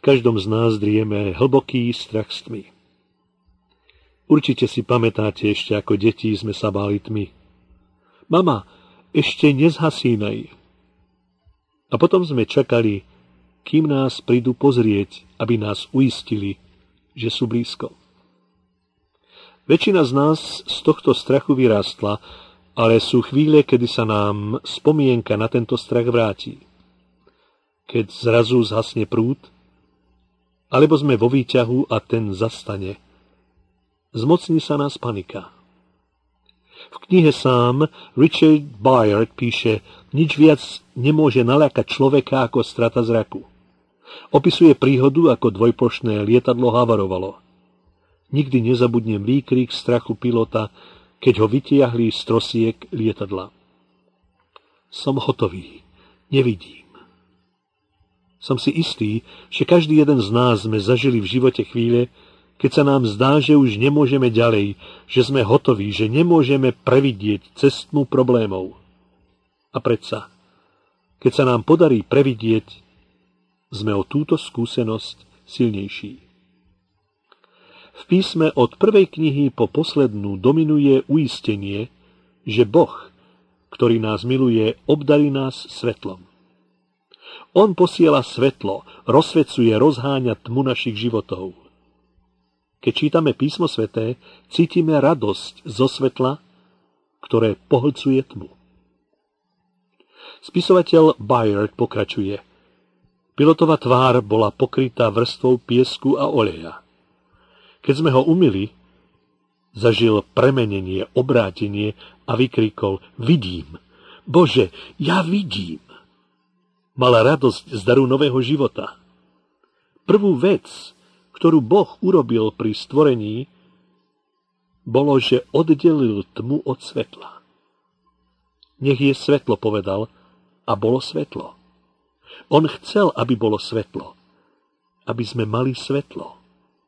každom z nás drieme hlboký strach z tmy. Určite si pamätáte ešte, ako deti sme sa báli tmy. Mama, ešte nezhasínaj. A potom sme čakali, kým nás prídu pozrieť, aby nás uistili, že sú blízko. Väčšina z nás z tohto strachu vyrástla, ale sú chvíle, kedy sa nám spomienka na tento strach vráti. Keď zrazu zhasne prúd, alebo sme vo výťahu a ten zastane. Zmocní sa nás panika. V knihe Sám Richard Bayard píše, nič viac nemôže naľakať človeka ako strata zraku. Opisuje príhodu, ako dvojplošné lietadlo havarovalo. Nikdy nezabudnem výkrik strachu pilota, keď ho vytiahli z trosiek lietadla. Som hotový, nevidím. Som si istý, že každý jeden z nás sme zažili v živote chvíle, keď sa nám zdá, že už nemôžeme ďalej, že sme hotoví, že nemôžeme previdieť cestu problémov. A predsa, keď sa nám podarí previdieť, sme o túto skúsenosť silnejší. V písme od prvej knihy po poslednú dominuje uistenie, že Boh, ktorý nás miluje, obdarí nás svetlom. On posiela svetlo, rozsvecuje, rozháňa tmu našich životov. Keď čítame písmo sväté, cítime radosť zo svetla, ktoré pohlcuje tmu. Spisovateľ Bayard pokračuje. Pilotova tvár bola pokrytá vrstvou piesku a oleja. Keď sme ho umyli, zažil premenenie, obrátenie a vykrikol: Vidím! Bože, ja vidím! Mala radosť z daru nového života. Prvú vec, ktorú Boh urobil pri stvorení, bolo, že oddelil tmu od svetla. Nech je svetlo, povedal, a bolo svetlo. On chcel, aby bolo svetlo, aby sme mali svetlo.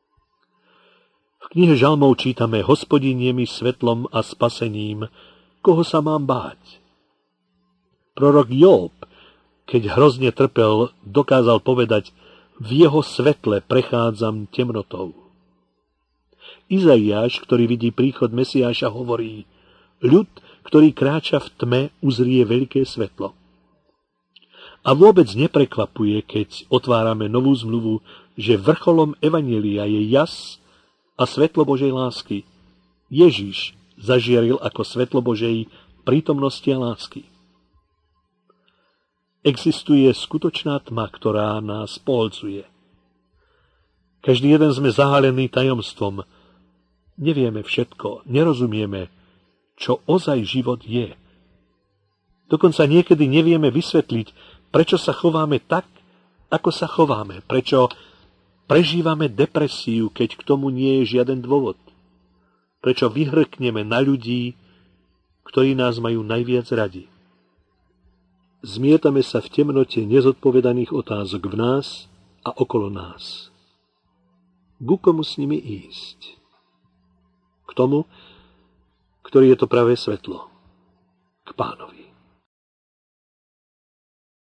V knihe Žalmov čítame: Hospodin je mi svetlom a spasením, koho sa mám báť. Prorok Jób, keď hrozne trpel, dokázal povedať: v jeho svetle prechádzam temnotou. Izaiáš, ktorý vidí príchod Mesiáša, hovorí: ľud, ktorý kráča v tme, uzrie veľké svetlo. A vôbec neprekvapuje, keď otvárame novú zmluvu, že vrcholom evanjelia je jas a svetlo Božej lásky. Ježiš zažiaril ako svetlo Božej prítomnosti a lásky. Existuje skutočná tma, ktorá nás pohlcuje. Každý jeden sme zahalení tajomstvom. Nevieme všetko, nerozumieme, čo ozaj život je. Dokonca niekedy nevieme vysvetliť, prečo sa chováme tak, ako sa chováme, prečo prežívame depresiu, keď k tomu nie je žiaden dôvod. Prečo vyhrkneme na ľudí, ktorí nás majú najviac radi. Zmietame sa v temnote nezodpovedaných otázok v nás a okolo nás. Ku komu s nimi ísť? K tomu, ktorý je to pravé svetlo. K Pánovi.